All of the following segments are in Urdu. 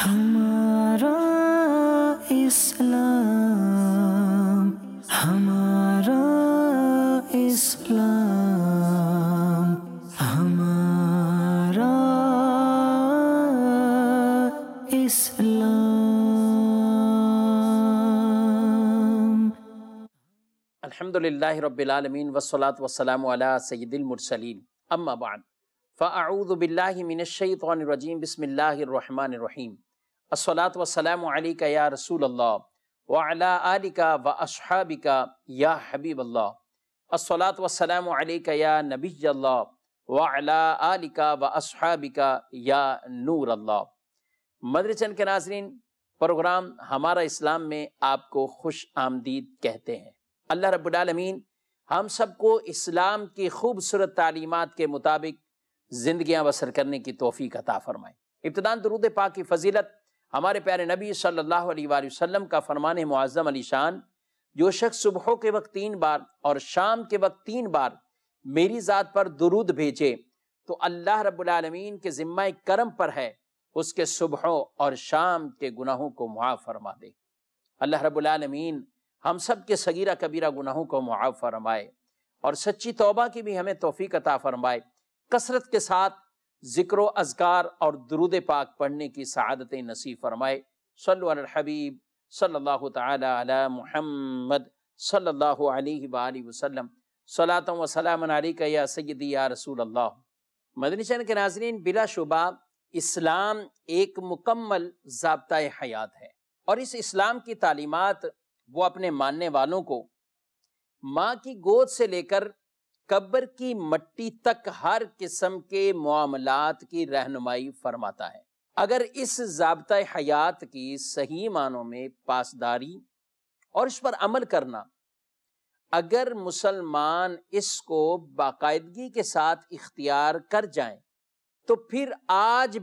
ہمارا اسلام، ہمارا اسلام، ہمارا اسلام۔ الحمدللہ رب العالمین والصلاة والسلام علی سید المرسلین، اما بعد فاعوذ باللہ من الشیطان الرجیم، بسم اللہ الرحمن الرحیم۔ الصلاة والسلام علیک یا رسول اللہ وعلی آلک واصحابک یا حبیب اللہ۔ الصلاة والسلام علیک یا نبی اللہ وعلی آلک واصحابک یا نور اللہ۔ مدنی چینل کے ناظرین، پروگرام ہمارا اسلام میں آپ کو خوش آمدید کہتے ہیں۔ اللہ رب العالمین ہم سب کو اسلام کی خوبصورت تعلیمات کے مطابق زندگیاں بسر کرنے کی توفیق عطا فرمائے۔ ابتداً درود پاک کی فضیلت ہمارے پیارے نبی صلی اللہ علیہ وآلہ وسلم کا فرمان معظم علی شان، جو شخص صبحوں کے وقت 3 بار اور شام کے وقت 3 بار میری ذات پر درود بھیجے تو اللہ رب العالمین کے ذمہ کرم پر ہے اس کے صبحوں اور شام کے گناہوں کو معاف فرما دے۔ اللہ رب العالمین ہم سب کے صغیرہ کبیرہ گناہوں کو معاف فرمائے اور سچی توبہ کی بھی ہمیں توفیق عطا فرمائے۔ کثرت کے ساتھ ذکر و اذکار اور درود پاک پڑھنے کی سعادت نصیب فرمائے۔ صلو علی الحبیب صلی اللہ تعالی علی محمد صلی اللہ علیہ وآلہ وسلم، صلاۃ و سلام علیک یا سیدی یا رسول اللہ۔ مدنی چینل کے ناظرین، بلا شبہ اسلام ایک مکمل ضابطۂ حیات ہے، اور اس اسلام کی تعلیمات وہ اپنے ماننے والوں کو ماں کی گود سے لے کر قبر کی مٹی تک ہر قسم کے معاملات کی رہنمائی فرماتا ہے۔ اگر اس ضابطۂ حیات کی صحیح معنوں میں پاسداری اور اس پر عمل کرنا، اگر مسلمان اس کو باقاعدگی کے ساتھ اختیار کر جائیں تو پھر آج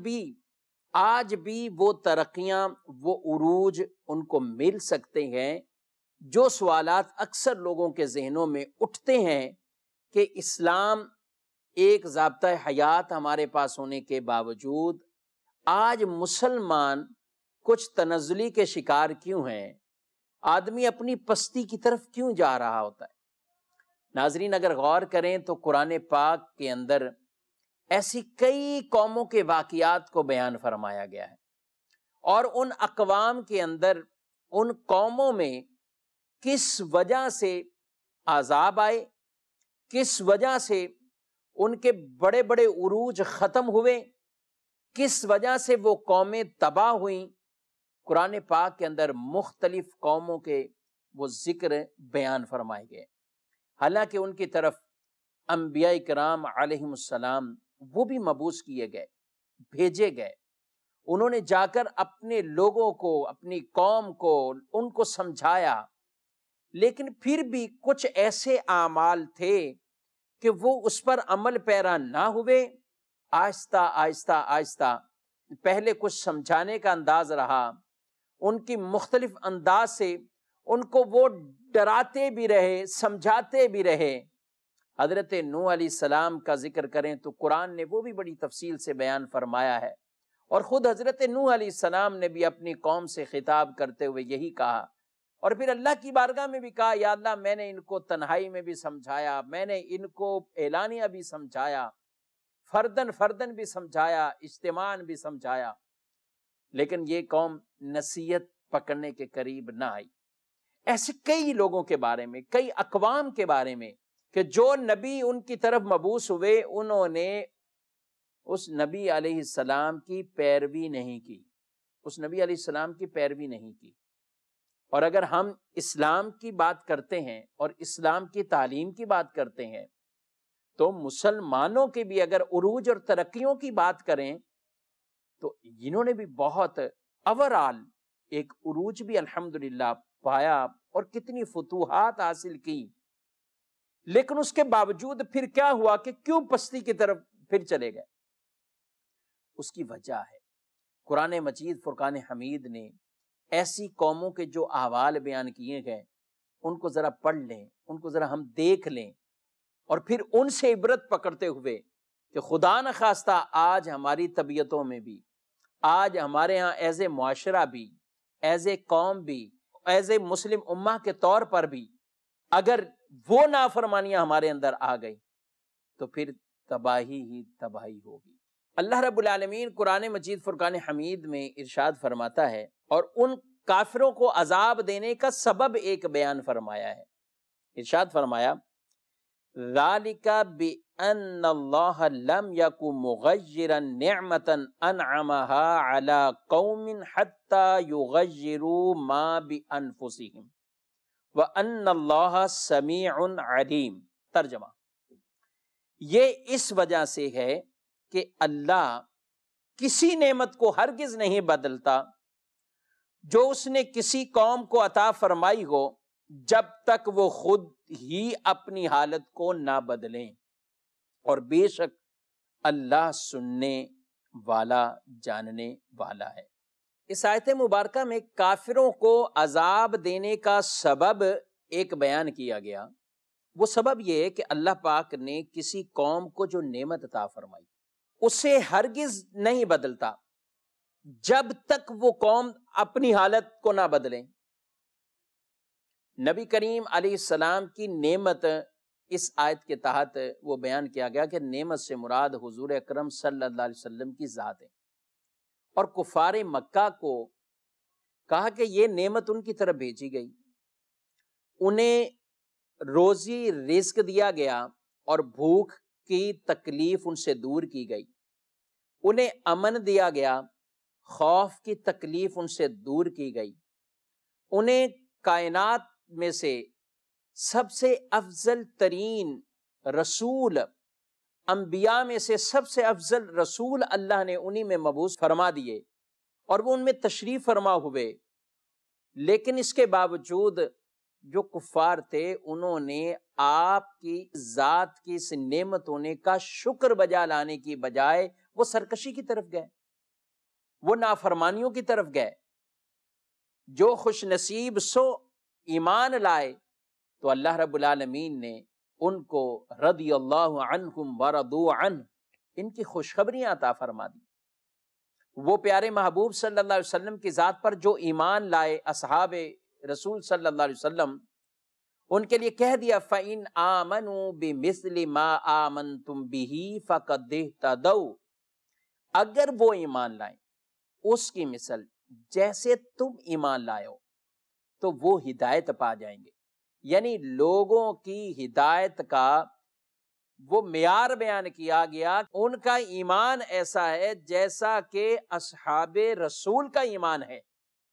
بھی وہ ترقیاں، وہ عروج ان کو مل سکتے ہیں۔ جو سوالات اکثر لوگوں کے ذہنوں میں اٹھتے ہیں کہ اسلام ایک ضابطۂ حیات ہمارے پاس ہونے کے باوجود آج مسلمان کچھ تنزلی کے شکار کیوں ہیں، آدمی اپنی پستی کی طرف کیوں جا رہا ہوتا ہے۔ ناظرین، اگر غور کریں تو قرآن پاک کے اندر ایسی کئی قوموں کے واقعات کو بیان فرمایا گیا ہے، اور ان اقوام کے اندر ان قوموں میں کس وجہ سے عذاب آئے، کس وجہ سے ان کے بڑے بڑے عروج ختم ہوئے، کس وجہ سے وہ قومیں تباہ ہوئیں، قرآن پاک کے اندر مختلف قوموں کے وہ ذکر بیان فرمائے گئے۔ حالانکہ ان کی طرف انبیاء کرام علیہم السلام وہ بھی مبعوث کیے گئے، بھیجے گئے، انہوں نے جا کر اپنے لوگوں کو، اپنی قوم کو ان کو سمجھایا، لیکن پھر بھی کچھ ایسے اعمال تھے کہ وہ اس پر عمل پیرا نہ ہوئے۔ آہستہ آہستہ آہستہ پہلے کچھ سمجھانے کا انداز رہا، ان کی مختلف انداز سے ان کو وہ ڈراتے بھی رہے، سمجھاتے بھی رہے۔ حضرت نوح علیہ السلام کا ذکر کریں تو قرآن نے وہ بھی بڑی تفصیل سے بیان فرمایا ہے، اور خود حضرت نوح علیہ السلام نے بھی اپنی قوم سے خطاب کرتے ہوئے یہی کہا، اور پھر اللہ کی بارگاہ میں بھی کہا، یا اللہ میں نے ان کو تنہائی میں بھی سمجھایا، میں نے ان کو اعلانیہ بھی سمجھایا، فردن بھی سمجھایا، اجتماعاً بھی سمجھایا، لیکن یہ قوم نصیحت پکڑنے کے قریب نہ آئی۔ ایسے کئی لوگوں کے بارے میں، کئی اقوام کے بارے میں کہ جو نبی ان کی طرف مبعوث ہوئے، انہوں نے اس نبی علیہ السلام کی پیروی نہیں کی، اس نبی علیہ السلام کی پیروی نہیں کی۔ اور اگر ہم اسلام کی بات کرتے ہیں اور اسلام کی تعلیم کی بات کرتے ہیں تو مسلمانوں کے بھی اگر عروج اور ترقیوں کی بات کریں تو انہوں نے بھی بہت اوورآل ایک عروج بھی الحمدللہ پایا اور کتنی فتوحات حاصل کی، لیکن اس کے باوجود پھر کیا ہوا کہ کیوں پستی کی طرف پھر چلے گئے؟ اس کی وجہ ہے قرآن مجید فرقان حمید نے ایسی قوموں کے جو احوال بیان کیے گئے ان کو ذرا پڑھ لیں، ان کو ذرا ہم دیکھ لیں، اور پھر ان سے عبرت پکڑتے ہوئے کہ خدا نخواستہ آج ہماری طبیعتوں میں بھی، آج ہمارے ہاں ایز اے معاشرہ بھی، ایز اے قوم بھی، ایز اے مسلم امہ کے طور پر بھی اگر وہ نافرمانیاں ہمارے اندر آ گئی تو پھر تباہی ہی تباہی ہوگی۔ اللہ رب العالمین قرآن مجید فرقان حمید میں ارشاد فرماتا ہے اور ان کافروں کو عذاب دینے کا سبب ایک بیان فرمایا ہے۔ ارشاد فرمایا ذَلِكَ بِأَنَّ اللَّهَ لَمْ يَكُ مُغَيِّرًا نِعْمَةً أَنْعَمَهَا عَلَىٰ قَوْمٍ حَتَّى يُغَيِّرُوا مَا بِأَنفُسِهِمْ وَأَنَّ اللَّهَ سَمِيعٌ عَلِيمٌ۔ ترجمہ، یہ اس وجہ سے ہے کہ اللہ کسی نعمت کو ہرگز نہیں بدلتا جو اس نے کسی قوم کو عطا فرمائی ہو جب تک وہ خود ہی اپنی حالت کو نہ بدلیں، اور بے شک اللہ سننے والا جاننے والا ہے۔ اس آیت مبارکہ میں کافروں کو عذاب دینے کا سبب ایک بیان کیا گیا۔ وہ سبب یہ ہے کہ اللہ پاک نے کسی قوم کو جو نعمت عطا فرمائی اسے ہرگز نہیں بدلتا جب تک وہ قوم اپنی حالت کو نہ بدلیں۔ نبی کریم علیہ السلام کی نعمت اس آیت کے تحت وہ بیان کیا گیا کہ نعمت سے مراد حضور اکرم صلی اللہ علیہ وسلم کی ذات ہے، اور کفار مکہ کو کہا کہ یہ نعمت ان کی طرف بھیجی گئی، انہیں روزی رزق دیا گیا اور بھوک کی تکلیف ان سے دور کی گئی، انہیں امن دیا گیا، خوف کی تکلیف ان سے دور کی گئی، انہیں کائنات میں سے سب سے افضل ترین رسول، انبیاء میں سے سب سے افضل رسول اللہ نے انہی میں مبعوث فرما دیے اور وہ ان میں تشریف فرما ہوئے، لیکن اس کے باوجود جو کفار تھے انہوں نے آپ کی ذات کی اس نعمت ہونے کا شکر بجا لانے کی بجائے وہ سرکشی کی طرف گئے، وہ نافرمانیوں کی طرف گئے۔ جو خوش نصیب سو ایمان لائے تو اللہ رب العالمین نے ان کو رضی اللہ عنہم ورضوا عنہ، ان کی خوشخبریاں عطا فرما دی۔ وہ پیارے محبوب صلی اللہ علیہ وسلم کی ذات پر جو ایمان لائے اصحاب رسول صلی اللہ علیہ وسلم، ان کے لیے کہہ دیا فَإِنْ آمَنُوا بِمِثْلِ مَا آمَنْتُمْ بِهِ فَقَدْ اهْتَدَوْا، اگر وہ ایمان لائیں اس کی مثل جیسے تم ایمان لائے ہو تو وہ ہدایت پا جائیں گے۔ یعنی لوگوں کی ہدایت کا وہ معیار بیان کیا گیا، ان کا ایمان ایسا ہے جیسا کہ اصحاب رسول کا ایمان ہے،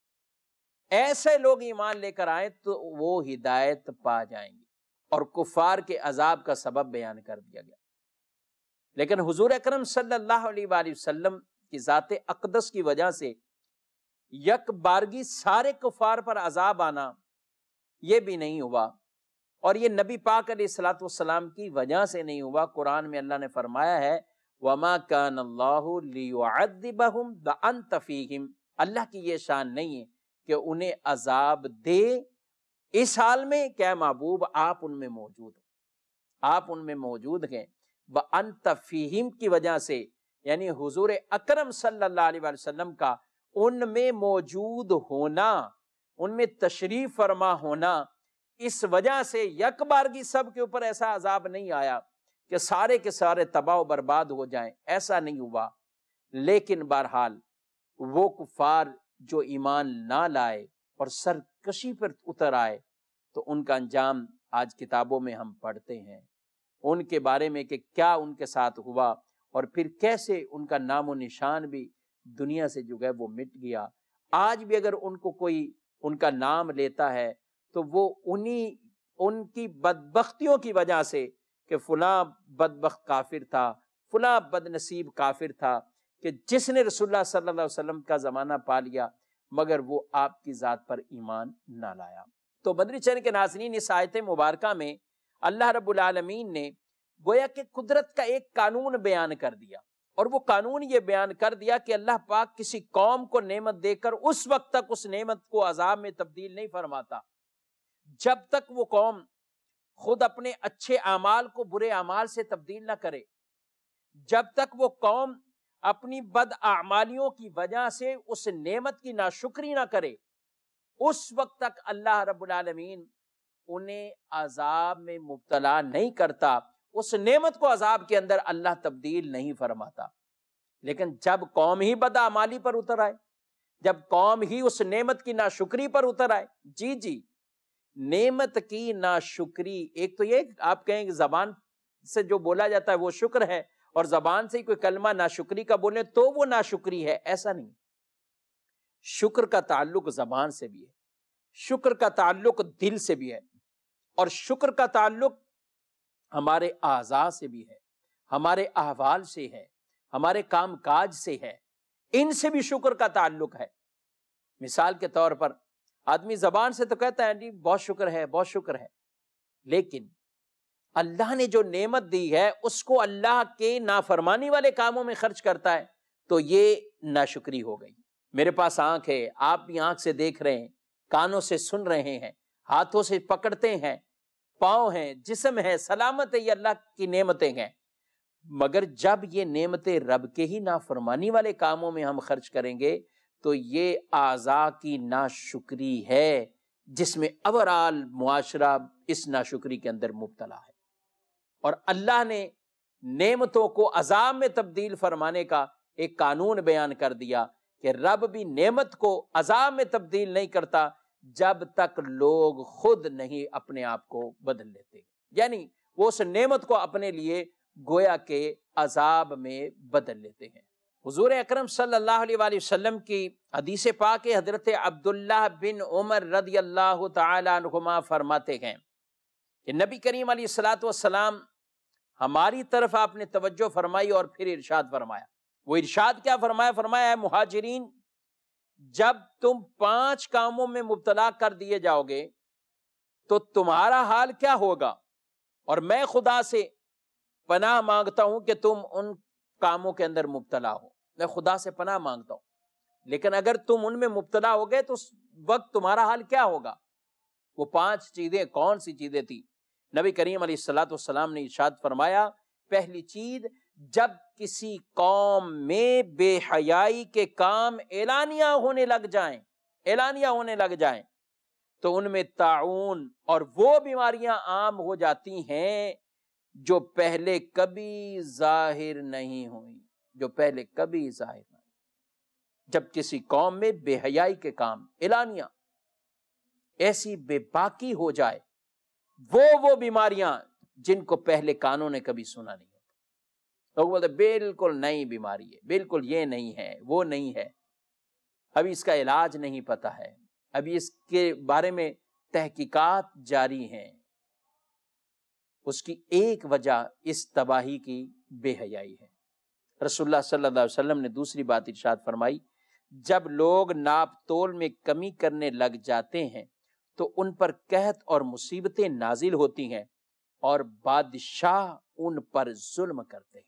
ایسے لوگ ایمان لے کر آئیں تو وہ ہدایت پا جائیں گے، اور کفار کے عذاب کا سبب بیان کر دیا گیا۔ لیکن حضور اکرم صلی اللہ علیہ وآلہ وسلم کی ذات اقدس کی وجہ سے یک بارگی سارے کفار پر عذاب آنا یہ بھی نہیں ہوا، اور یہ نبی پاک علیہ الصلوۃ والسلام کی وجہ سے نہیں ہوا۔ قرآن میں اللہ نے فرمایا ہے وَمَا كَانَ اللَّهُ لِيُعَذِّبَهُمْ وَأَنْتَ فِيهِمْ، اللہ کی یہ شان نہیں ہے کہ انہیں عذاب دے اس حال میں کہ محبوب آپ ان میں موجود ہیں، آپ ان میں موجود ہیں۔ وَأَنْتَ فِيهِمْ کی وجہ سے یعنی حضور اکرم صلی اللہ علیہ وسلم کا ان میں موجود ہونا، ان میں تشریف فرما ہونا، اس وجہ سے یک بارگی سب کے اوپر ایسا عذاب نہیں آیا کہ سارے کے سارے تباہ و برباد ہو جائیں، ایسا نہیں ہوا۔ لیکن بہرحال وہ کفار جو ایمان نہ لائے اور سرکشی پر اتر آئے تو ان کا انجام آج کتابوں میں ہم پڑھتے ہیں، ان کے بارے میں کہ کیا ان کے ساتھ ہوا اور پھر کیسے ان کا نام و نشان بھی دنیا سے جو ہے وہ مٹ گیا۔ آج بھی اگر ان کو کوئی ان کا نام لیتا ہے تو وہ ان کی بدبختیوں کی وجہ سے کہ فلاں بدبخت کافر تھا، فلاں بد نصیب کافر تھا کہ جس نے رسول اللہ صلی اللہ علیہ وسلم کا زمانہ پا لیا مگر وہ آپ کی ذات پر ایمان نہ لایا۔ تو مدنی چینل کے ناظرین، اس آیت مبارکہ میں اللہ رب العالمین نے گویا کہ قدرت کا ایک قانون بیان کر دیا، اور وہ قانون یہ بیان کر دیا کہ اللہ پاک کسی قوم کو نعمت دے کر اس وقت تک اس نعمت کو عذاب میں تبدیل نہیں فرماتا جب تک وہ قوم خود اپنے اچھے اعمال کو برے اعمال سے تبدیل نہ کرے، جب تک وہ قوم اپنی بد اعمالیوں کی وجہ سے اس نعمت کی ناشکری نہ کرے، اس وقت تک اللہ رب العالمین انہیں عذاب میں مبتلا نہیں کرتا، اس نعمت کو عذاب کے اندر اللہ تبدیل نہیں فرماتا۔ لیکن جب قوم ہی بد اعمالی پر اتر آئے، جب قوم ہی اس نعمت کی ناشکری پر اتر آئے، جی نعمت کی ناشکری، ایک تو یہ آپ کہیں کہ زبان سے جو بولا جاتا ہے وہ شکر ہے، اور زبان سے کوئی کلمہ ناشکری کا بولے تو وہ ناشکری ہے، ایسا نہیں۔ شکر کا تعلق زبان سے بھی ہے، شکر کا تعلق دل سے بھی ہے، اور شکر کا تعلق ہمارے اعضاء سے بھی ہے، ہمارے احوال سے ہے، ہمارے کام کاج سے ہے، ان سے بھی شکر کا تعلق ہے۔ مثال کے طور پر آدمی زبان سے تو کہتا ہے جی بہت شکر ہے، بہت شکر ہے، لیکن اللہ نے جو نعمت دی ہے اس کو اللہ کے نافرمانی والے کاموں میں خرچ کرتا ہے تو یہ ناشکری ہو گئی۔ میرے پاس آنکھ ہے، آپ بھی آنکھ سے دیکھ رہے ہیں، کانوں سے سن رہے ہیں، ہاتھوں سے پکڑتے ہیں، پاؤں ہیں، جسم ہے، سلامت ہے، یہ اللہ کی نعمتیں ہیں، مگر جب یہ نعمتیں رب کے ہی نافرمانی والے کاموں میں ہم خرچ کریں گے تو یہ اعضاء کی ناشکری ہے، جس میں اوورال معاشرہ اس ناشکری کے اندر مبتلا ہے۔ اور اللہ نے نعمتوں کو عذاب میں تبدیل فرمانے کا ایک قانون بیان کر دیا کہ رب بھی نعمت کو عذاب میں تبدیل نہیں کرتا جب تک لوگ خود نہیں اپنے آپ کو بدل لیتے، یعنی وہ اس نعمت کو اپنے لیے گویا کہ عذاب میں بدل لیتے ہیں۔ حضور اکرم صلی اللہ علیہ وآلہ وسلم کی حدیث پاک حضرت عبداللہ بن عمر رضی اللہ تعالی عنہما فرماتے ہیں کہ نبی کریم علیہ الصلوۃ والسلام ہماری طرف آپ نے توجہ فرمائی اور پھر ارشاد فرمایا۔ وہ ارشاد کیا فرمایا؟ فرمایا، اے مہاجرین، جب تم 5 کاموں میں مبتلا کر دیے جاؤ گے تو تمہارا حال کیا ہوگا، اور میں خدا سے پناہ مانگتا ہوں کہ تم ان کاموں کے اندر مبتلا ہو، میں خدا سے پناہ مانگتا ہوں، لیکن اگر تم ان میں مبتلا ہو گئے تو اس وقت تمہارا حال کیا ہوگا؟ وہ 5 چیزیں کون سی چیزیں تھی؟ نبی کریم علیہ الصلوۃ والسلام نے ارشاد فرمایا، پہلی چیز، جب کسی قوم میں بے حیائی کے کام اعلانیہ ہونے لگ جائیں تو ان میں طاعون اور وہ بیماریاں عام ہو جاتی ہیں جو پہلے کبھی ظاہر نہیں ہوئی، جب کسی قوم میں بے حیائی کے کام اعلانیہ، ایسی بے باکی ہو جائے، وہ بیماریاں جن کو پہلے کانوں نے کبھی سنا نہیں ہوتا، لوگ بولتے بالکل نئی بیماری ہے، بالکل یہ نہیں ہے، وہ نہیں ہے، ابھی اس کا علاج نہیں پتا ہے، ابھی اس کے بارے میں تحقیقات جاری ہیں۔ اس کی ایک وجہ اس تباہی کی بے حیائی ہے۔ رسول اللہ صلی اللہ علیہ وسلم نے دوسری بات ارشاد فرمائی، جب لوگ ناپ تول میں کمی کرنے لگ جاتے ہیں تو ان پر قحط اور مصیبتیں نازل ہوتی ہیں اور بادشاہ ان پر ظلم کرتے ہیں۔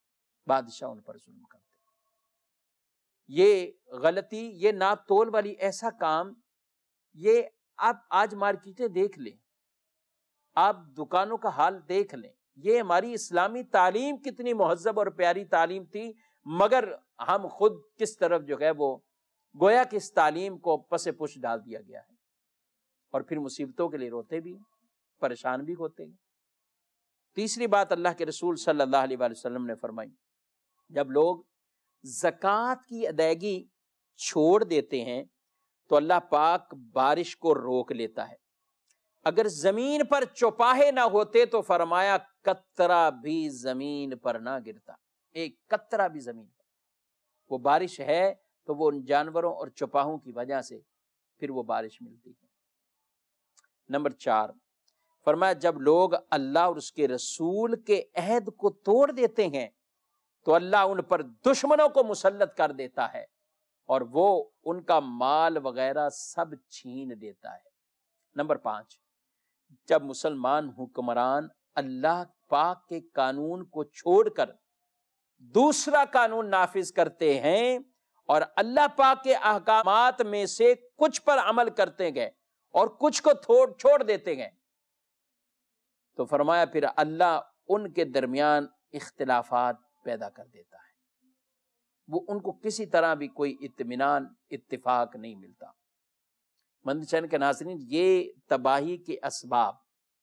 یہ غلطی، یہ ناپ تول والی ایسا کام، یہ آپ آج مارکیٹیں دیکھ لیں، آپ دکانوں کا حال دیکھ لیں، یہ ہماری اسلامی تعلیم کتنی مہذب اور پیاری تعلیم تھی، مگر ہم خود کس طرف جو ہے وہ گویا کہ اس تعلیم کو پس پش ڈال دیا گیا ہے، اور پھر مصیبتوں کے لیے روتے بھی ہیں، پریشان بھی ہوتے ہیں۔ تیسری بات اللہ کے رسول صلی اللہ علیہ وآلہ وسلم نے فرمائی، جب لوگ زکوٰۃ کی ادائیگی چھوڑ دیتے ہیں تو اللہ پاک بارش کو روک لیتا ہے، اگر زمین پر چوپاہے نہ ہوتے تو فرمایا قطرہ بھی زمین پر نہ گرتا، ایک قطرہ بھی زمین پر، وہ بارش ہے تو وہ ان جانوروں اور چوپاہوں کی وجہ سے پھر وہ بارش ملتی ہے۔ نمبر 4، فرمایا جب لوگ اللہ اور اس کے رسول کے عہد کو توڑ دیتے ہیں تو اللہ ان پر دشمنوں کو مسلط کر دیتا ہے اور وہ ان کا مال وغیرہ سب چھین دیتا ہے۔ نمبر 5، جب مسلمان حکمران اللہ پاک کے قانون کو چھوڑ کر دوسرا قانون نافذ کرتے ہیں اور اللہ پاک کے احکامات میں سے کچھ پر عمل کرتے گئے اور کچھ کو چھوڑ دیتے گئے تو فرمایا پھر اللہ ان کے درمیان اختلافات پیدا کر دیتا ہے۔ وہ ان کو کسی طرح بھی کوئی اطمینان اتفاق نہیں ملتا۔ مدنی چینل کے ناظرین، یہ تباہی کے اسباب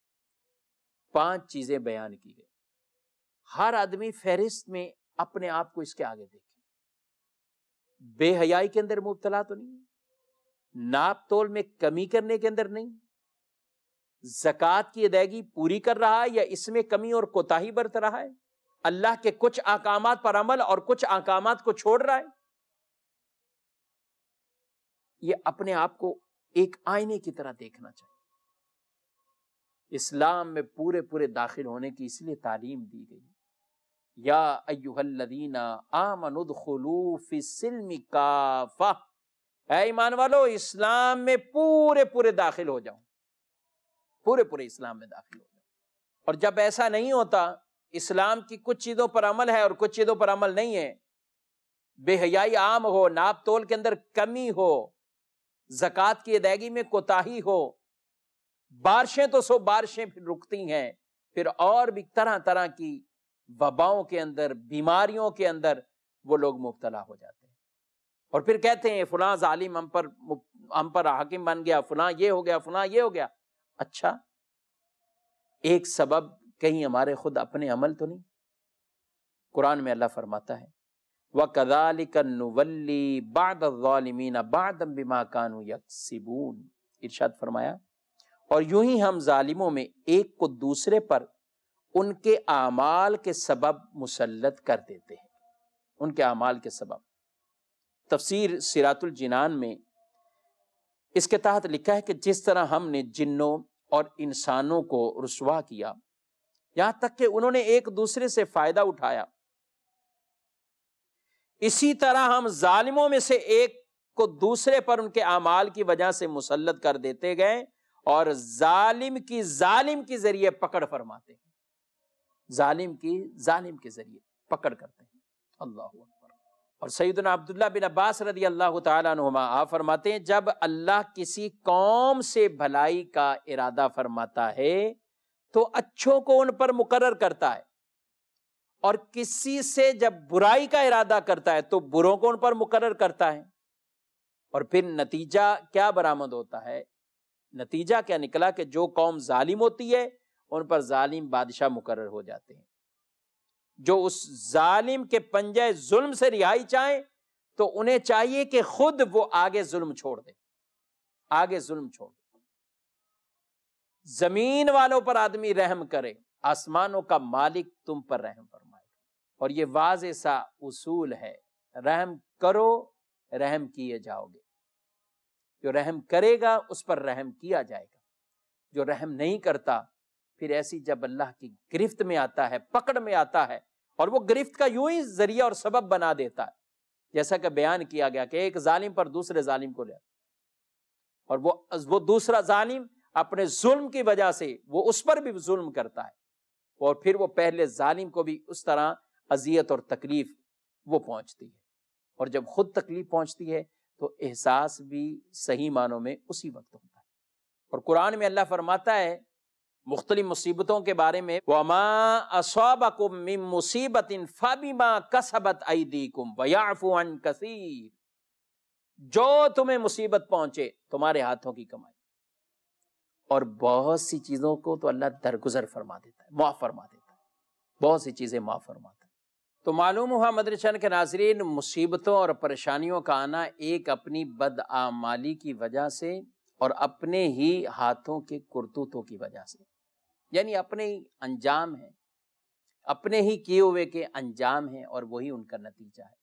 5 چیزیں بیان کی گئی۔ ہر آدمی فہرست میں اپنے آپ کو اس کے آگے دیکھے۔ بے حیائی کے اندر مبتلا تو نہیں، ناپ تول میں کمی کرنے کے اندر نہیں، زکوٰۃ کی ادائیگی پوری کر رہا ہے یا اس میں کمی اور کوتاہی برت رہا ہے، اللہ کے کچھ احکامات پر عمل اور کچھ احکامات کو چھوڑ رہا ہے۔ یہ اپنے آپ کو ایک آئینے کی طرح دیکھنا چاہیے۔ اسلام میں پورے داخل ہونے کی اس لیے تعلیم دی گئی، یا ایھا الذین آمنوا ادخلوا فی السلم کافہ، اے ایمان والو اسلام میں پورے داخل ہو جاؤ، پورے اسلام میں داخل ہو جاؤ۔ اور جب ایسا نہیں ہوتا، اسلام کی کچھ چیزوں پر عمل ہے اور کچھ چیزوں پر عمل نہیں ہے، بے حیائی عام ہو، ناپ تول کے اندر کمی ہو، زکوٰۃ کی ادائیگی میں کوتاہی ہو، بارشیں تو سو بارشیں پھر رکتی ہیں، پھر اور بھی طرح کی وباؤں کے اندر، بیماریوں کے اندر وہ لوگ مبتلا ہو جاتے ہیں، اور پھر کہتے ہیں فلاں ظالم ہم پر حاکم بن گیا، فلاں یہ ہو گیا، فلاں یہ ہو گیا۔ اچھا، ایک سبب کہیں ہمارے خود اپنے عمل تو نہیں؟ قرآن میں اللہ فرماتا ہے وَكَذَلِكَ نُوَلِّي بَعْضَ الظَّالِمِينَ بَعْضًا بِمَا كَانُوا يَكْسِبُونَ، ارشاد فرمایا اور یوں ہی ہم ظالموں میں ایک کو دوسرے پر ان کے اعمال کے سبب مسلط کر دیتے ہیں، ان کے اعمال کے سبب۔ تفسیر سراۃ الجنان میں اس کے تحت لکھا ہے کہ جس طرح ہم نے جنوں اور انسانوں کو رسوا کیا، یہاں تک کہ انہوں نے ایک دوسرے سے فائدہ اٹھایا، اسی طرح ہم ظالموں میں سے ایک کو دوسرے پر ان کے اعمال کی وجہ سے مسلط کر دیتے گئے، اور ظالم کی ذریعے پکڑ فرماتے ہیں، ظالم کے ذریعے پکڑ کرتے ہیں۔ اللہ اکبر۔ اور سیدنا عبداللہ بن عباس رضی اللہ تعالیٰ عنہما آپ فرماتے ہیں جب اللہ کسی قوم سے بھلائی کا ارادہ فرماتا ہے تو اچھوں کو ان پر مقرر کرتا ہے، اور کسی سے جب برائی کا ارادہ کرتا ہے تو بروں کو ان پر مقرر کرتا ہے، اور پھر نتیجہ کیا برآمد ہوتا ہے؟ نتیجہ کیا نکلا کہ جو قوم ظالم ہوتی ہے ان پر ظالم بادشاہ مقرر ہو جاتے ہیں، جو اس ظالم کے پنجے ظلم سے رہائی چاہیں تو انہیں چاہیے کہ خود وہ آگے ظلم چھوڑ دیں، آگے ظلم چھوڑ دیں۔ زمین والوں پر آدمی رحم کرے، آسمانوں کا مالک تم پر رحم فرمائے گا۔ اور یہ واضح سا اصول ہے، رحم کرو رحم کیے جاؤ گے، جو رحم کرے گا اس پر رحم کیا جائے گا، جو رحم نہیں کرتا پھر ایسی جب اللہ کی گرفت میں آتا ہے، پکڑ میں آتا ہے، اور وہ گرفت کا یوں ہی ذریعہ اور سبب بنا دیتا ہے، جیسا کہ بیان کیا گیا کہ ایک ظالم پر دوسرے ظالم کو لے، اور وہ دوسرا ظالم اپنے ظلم کی وجہ سے وہ اس پر بھی ظلم کرتا ہے، اور پھر وہ پہلے ظالم کو بھی اس طرح اذیت اور تکلیف وہ پہنچتی ہے، اور جب خود تکلیف پہنچتی ہے تو احساس بھی صحیح معنوں میں اسی وقت ہوتا ہے۔ اور قرآن میں اللہ فرماتا ہے مختلف مصیبتوں کے بارے میں وَمَا أَصَابَكُم مِّن مُّصِيبَةٍ فَبِمَا كَسَبَتْ أَيْدِيكُمْ وَيَعْفُو عَن كَثِيرٍ، جو تمہیں مصیبت پہنچے تمہارے ہاتھوں کی کمائی، اور بہت سی چیزوں کو تو اللہ درگزر فرما دیتا ہے، معاف فرما دیتا ہے، بہت سی چیزیں معاف فرماتا ہے۔ تو معلوم ہوا مدنی چینل کے ناظرین، مصیبتوں اور پریشانیوں کا آنا ایک اپنی بدعمالی کی وجہ سے اور اپنے ہی ہاتھوں کے کرتوتوں کی وجہ سے، یعنی اپنے ہی انجام ہیں، اپنے ہی کیے ہوئے کے انجام ہیں، اور وہی ان کا نتیجہ ہے۔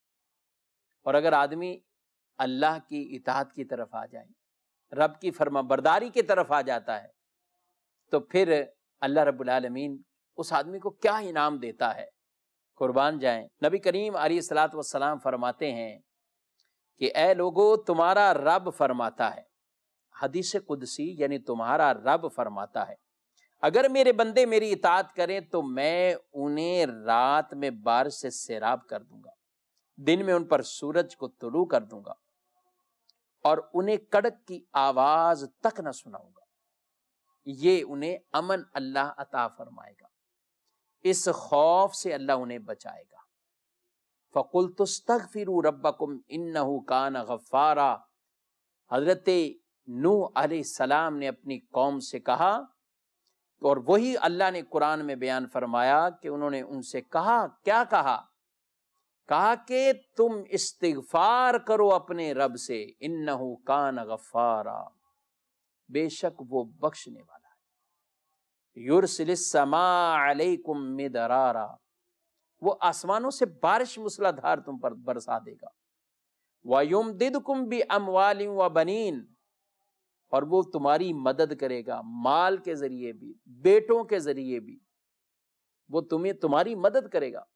اور اگر آدمی اللہ کی اطاعت کی طرف آ جائے، رب کی فرما برداری کی طرف آ جاتا ہے، تو پھر اللہ رب العالمین اس آدمی کو کیا انعام دیتا ہے، قربان جائیں۔ نبی کریم علیہ الصلوۃ والسلام فرماتے ہیں کہ اے لوگو، تمہارا رب فرماتا ہے، حدیث قدسی یعنی تمہارا رب فرماتا ہے اگر میرے بندے میری اطاعت کریں تو میں انہیں رات میں بارش سے سیراب کر دوں گا، دن میں ان پر سورج کو طلوع کر دوں گا، اور انہیں کڑک کی آواز تک نہ سناؤں گا، یہ انہیں امن اللہ عطا فرمائے گا، اس خوف سے اللہ انہیں بچائے گا۔ فَقُلْتُ اسْتَغْفِرُوا رَبَّكُمْ إِنَّهُ كَانَ غَفَّارًا۔ حضرت نوح علیہ السلام نے اپنی قوم سے کہا، اور وہی اللہ نے قرآن میں بیان فرمایا کہ انہوں نے ان سے کہا، کیا کہا؟ کہا کہ تم استغفار کرو اپنے رب سے، انہو کان غفارا، بے شک وہ بخشنے والا ہے، یرسل السماء علیکم مدرارا، وہ آسمانوں سے بارش موسلادھار تم پر برسا دے گا، وَيُمْدِدْكُمْ بِأَمْوَالٍ وَبَنِينَ، اور وہ تمہاری مدد کرے گا مال کے ذریعے بھی، بیٹوں کے ذریعے بھی، وہ تمہاری مدد کرے گا۔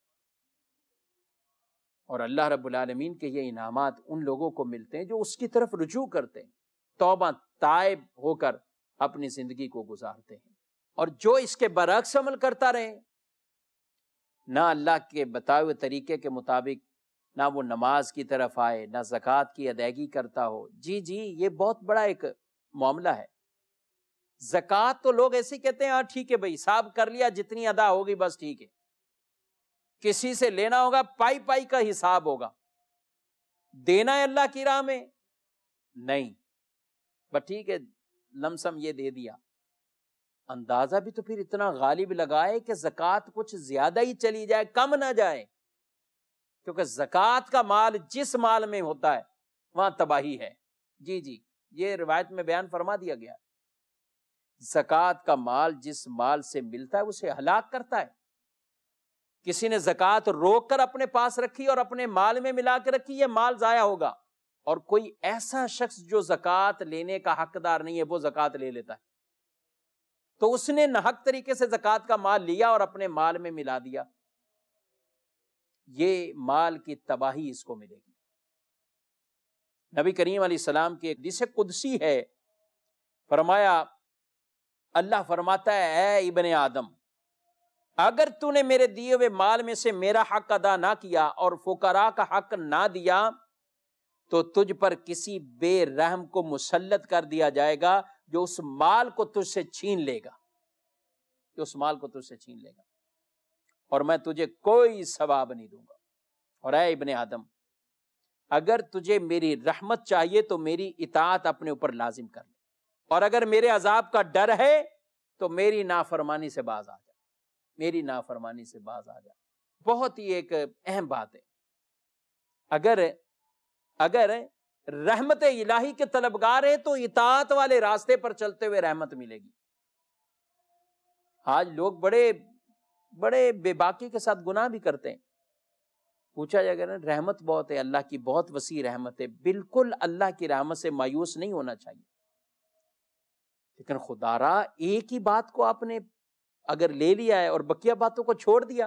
اور اللہ رب العالمین کے یہ انعامات ان لوگوں کو ملتے ہیں جو اس کی طرف رجوع کرتے ہیں، توبہ تائب ہو کر اپنی زندگی کو گزارتے ہیں، اور جو اس کے برعکس عمل کرتا رہے، نہ اللہ کے بتائے ہوئے طریقے کے مطابق نہ وہ نماز کی طرف آئے، نہ زکوٰۃ کی ادائیگی کرتا ہو، جی یہ بہت بڑا ایک معاملہ ہے۔ زکوٰۃ تو لوگ ایسے کہتے ہیں ہاں ٹھیک ہے بھائی، حساب کر لیا جتنی ادا ہوگی بس ٹھیک ہے، کسی سے لینا ہوگا پائی پائی کا حساب ہوگا، دینا ہے اللہ کی راہ میں نہیں، بس ٹھیک ہے لمسم یہ دے دیا۔ اندازہ بھی تو پھر اتنا غالب لگائے کہ زکوٰۃ کچھ زیادہ ہی چلی جائے، کم نہ جائے، کیونکہ زکوٰۃ کا مال جس مال میں ہوتا ہے وہاں تباہی ہے۔ جی یہ روایت میں بیان فرما دیا گیا، زکوٰۃ کا مال جس مال سے ملتا ہے اسے ہلاک کرتا ہے۔ کسی نے زکوٰۃ روک کر اپنے پاس رکھی اور اپنے مال میں ملا کے رکھی، یہ مال ضائع ہوگا، اور کوئی ایسا شخص جو زکوٰۃ لینے کا حقدار نہیں ہے وہ زکوٰۃ لے لیتا ہے، تو اس نے ناحق طریقے سے زکوٰۃ کا مال لیا اور اپنے مال میں ملا دیا، یہ مال کی تباہی اس کو ملے گی۔ نبی کریم علیہ السلام کی ایک حدیث قدسی ہے، فرمایا، اللہ فرماتا ہے اے ابن آدم، اگر تو نے میرے دیے ہوئے مال میں سے میرا حق ادا نہ کیا اور فقراء کا حق نہ دیا تو تجھ پر کسی بے رحم کو مسلط کر دیا جائے گا جو اس مال کو تجھ سے چھین لے گا، اور میں تجھے کوئی ثواب نہیں دوں گا۔ اور اے ابن آدم، اگر تجھے میری رحمت چاہیے تو میری اطاعت اپنے اوپر لازم کر لے، اور اگر میرے عذاب کا ڈر ہے تو میری نافرمانی سے باز آ جا۔ بہت ہی ایک اہم بات ہے، اگر رحمت الہی کے طلبگار ہیں تو اطاعت والے راستے پر چلتے ہوئے رحمت ملے گی۔ آج لوگ بڑے بے باکی کے ساتھ گناہ بھی کرتے ہیں، پوچھا جائے گا نا رحمت بہت ہے، اللہ کی بہت وسیع رحمت ہے، بالکل اللہ کی رحمت سے مایوس نہیں ہونا چاہیے، لیکن خدا را ایک ہی بات کو آپ نے اگر لے لیا ہے اور بقیہ باتوں کو چھوڑ دیا،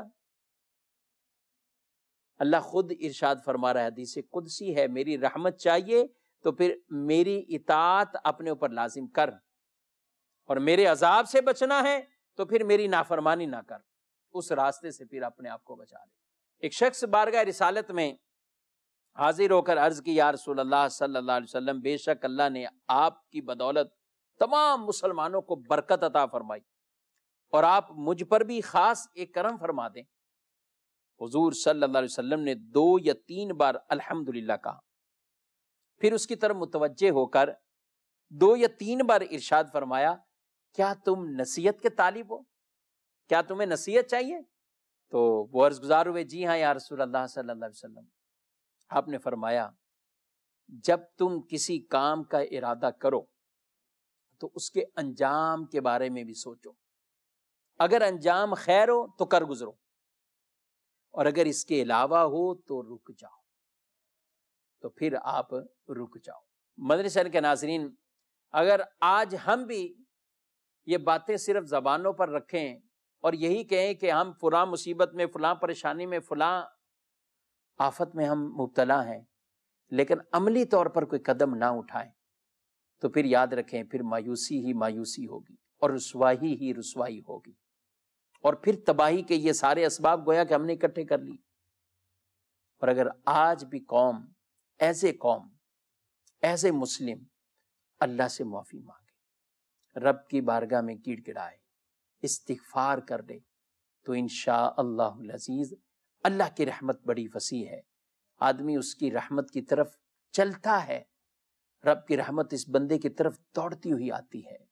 اللہ خود ارشاد فرما رہا ہے، حدیث قدسی ہے، میری رحمت چاہیے تو پھر میری اطاعت اپنے اوپر لازم کر، اور میرے عذاب سے بچنا ہے تو پھر میری نافرمانی نہ کر، اس راستے سے پھر اپنے آپ کو بچا لے۔ ایک شخص بارگاہ رسالت میں حاضر ہو کر عرض کی، یا رسول اللہ صلی اللہ علیہ وسلم، بے شک اللہ نے آپ کی بدولت تمام مسلمانوں کو برکت عطا فرمائی، اور آپ مجھ پر بھی خاص ایک کرم فرما دیں۔ حضور صلی اللہ علیہ وسلم نے 2 یا 3 بار الحمدللہ کہا، پھر اس کی طرف متوجہ ہو کر 2 یا 3 بار ارشاد فرمایا، کیا تم نصیحت کے طالب ہو؟ کیا تمہیں نصیحت چاہیے؟ تو وہ عرض گزار ہوئے، جی ہاں یا رسول اللہ صلی اللہ علیہ وسلم۔ آپ نے فرمایا، جب تم کسی کام کا ارادہ کرو تو اس کے انجام کے بارے میں بھی سوچو، اگر انجام خیر ہو تو کر گزرو، اور اگر اس کے علاوہ ہو تو رک جاؤ، تو پھر آپ رک جاؤ۔ مدنی چینل کے ناظرین، اگر آج ہم بھی یہ باتیں صرف زبانوں پر رکھیں اور یہی کہیں کہ ہم فلاں مصیبت میں، فلاں پریشانی میں، فلاں آفت میں ہم مبتلا ہیں، لیکن عملی طور پر کوئی قدم نہ اٹھائیں، تو پھر یاد رکھیں پھر مایوسی ہی مایوسی ہوگی، اور رسوائی ہی رسوائی ہوگی، اور پھر تباہی کے یہ سارے اسباب گویا کہ ہم نے اکٹھے کر لی۔ اور اگر آج بھی قوم ایز اے مسلم اللہ سے معافی مانگے، رب کی بارگاہ میں گڑ گڑائے، استغفار کر دے، تو انشاءاللہ العزیز اللہ کی رحمت بڑی وسیع ہے، آدمی اس کی رحمت کی طرف چلتا ہے، رب کی رحمت اس بندے کی طرف دوڑتی ہوئی آتی ہے۔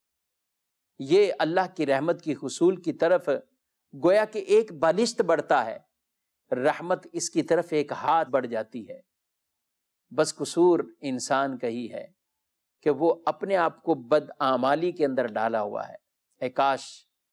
یہ اللہ کی رحمت کی حصول کی طرف گویا کہ ایک بالشت بڑھتا ہے، رحمت اس کی طرف ایک ہاتھ بڑھ جاتی ہے۔ بس قصور انسان کا ہی ہے کہ وہ اپنے آپ کو بد اعمالی کے اندر ڈالا ہوا ہے۔ اے کاش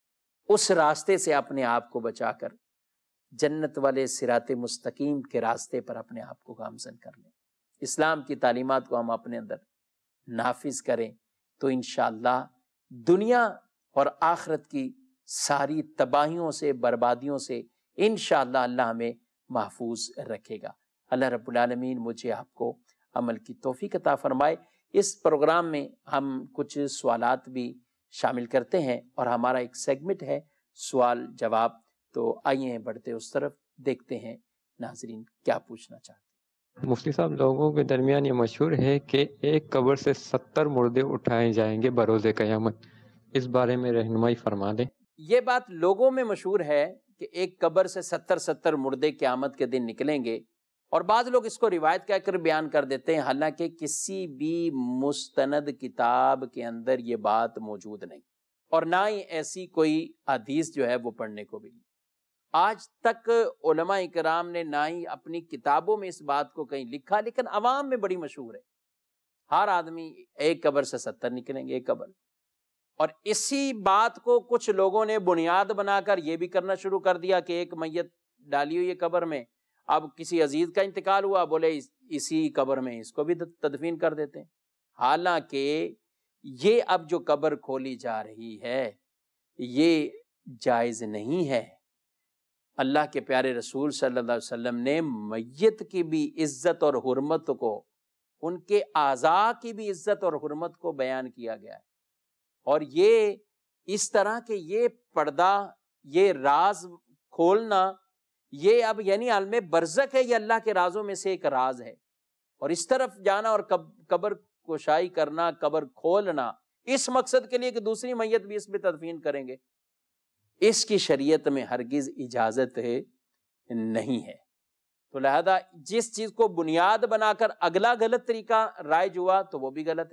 اس راستے سے اپنے آپ کو بچا کر جنت والے صراط مستقیم کے راستے پر اپنے آپ کو گامزن کر لیں، اسلام کی تعلیمات کو ہم اپنے اندر نافذ کریں تو انشاءاللہ دنیا اور آخرت کی ساری تباہیوں سے، بربادیوں سے انشاءاللہ اللہ ہمیں محفوظ رکھے گا۔ اللہ رب العالمین مجھے آپ کو عمل کی توفیق عطا فرمائے۔ اس پروگرام میں ہم کچھ سوالات بھی شامل کرتے ہیں اور ہمارا ایک سیگمنٹ ہے سوال جواب، تو آئیے بڑھتے اس طرف، دیکھتے ہیں ناظرین کیا پوچھنا چاہتے ہیں۔ مفتی صاحب، لوگوں کے درمیان یہ مشہور ہے کہ ایک قبر سے 70 مردے اٹھائے جائیں گے بروز قیامت، اس بارے میں رہنمائی فرما دیں۔ یہ بات لوگوں میں مشہور ہے کہ ایک قبر سے 70 مردے قیامت کے دن نکلیں گے، اور بعض لوگ اس کو روایت کہہ کر بیان کر دیتے ہیں، حالانکہ کسی بھی مستند کتاب کے اندر یہ بات موجود نہیں، اور نہ ہی ایسی کوئی حدیث جو ہے وہ پڑھنے کو ملی۔ آج تک علماء کرام نے نہ ہی اپنی کتابوں میں اس بات کو کہیں لکھا، لیکن عوام میں بڑی مشہور ہے۔ ہر آدمی ایک قبر سے 70 نکلیں گے، ایک قبر، اور اسی بات کو کچھ لوگوں نے بنیاد بنا کر یہ بھی کرنا شروع کر دیا کہ ایک میت ڈالی ہوئی ہے قبر میں، اب کسی عزیز کا انتقال ہوا، بولے اسی قبر میں اس کو بھی تدفین کر دیتے ہیں۔ حالانکہ یہ اب جو قبر کھولی جا رہی ہے یہ جائز نہیں ہے۔ اللہ کے پیارے رسول صلی اللہ علیہ وسلم نے میت کی بھی عزت اور حرمت کو، ان کے اعضاء کی بھی عزت اور حرمت کو بیان کیا گیا ہے، اور یہ اس طرح کہ یہ پردہ، یہ راز کھولنا، یہ اب یعنی عالم برزخ ہے، یہ اللہ کے رازوں میں سے ایک راز ہے، اور اس طرف جانا اور قبر کشائی کرنا، قبر کھولنا اس مقصد کے لیے کہ دوسری میت بھی اس میں تدفین کریں گے، اس کی شریعت میں ہرگز اجازت نہیں ہے۔ تو لہذا جس چیز کو بنیاد بنا کر اگلا غلط طریقہ رائج ہوا تو وہ بھی غلط ہے،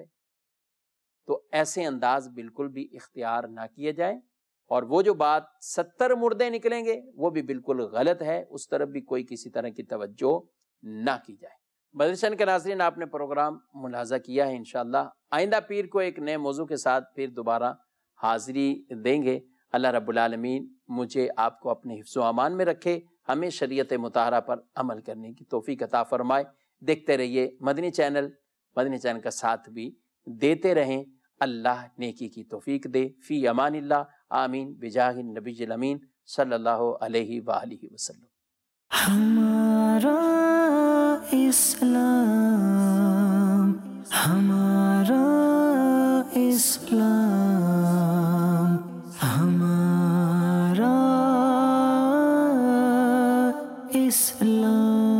تو ایسے انداز بالکل بھی اختیار نہ کیے جائیں، اور وہ جو بات 70 مردے نکلیں گے وہ بھی بالکل غلط ہے، اس طرف بھی کوئی کسی طرح کی توجہ نہ کی جائے۔ مدرسین کے ناظرین، آپ نے پروگرام ملاحظہ کیا ہے، انشاءاللہ آئندہ پیر کو ایک نئے موضوع کے ساتھ پھر دوبارہ حاضری دیں گے۔ اللہ رب العالمین مجھے آپ کو اپنے حفظ و امان میں رکھے، ہمیں شریعت مطہرہ پر عمل کرنے کی توفیق عطا فرمائے۔ دیکھتے رہیے مدنی چینل، مدنی چینل کا ساتھ بھی دیتے رہیں۔ اللہ نیکی کی توفیق دے۔ فی امان اللہ، آمین، بجاہ النبی الامین صلی اللہ علیہ وآلہ وسلم۔ ہمارا اسلام، ہمارا اسلام، ہمارا اسلام۔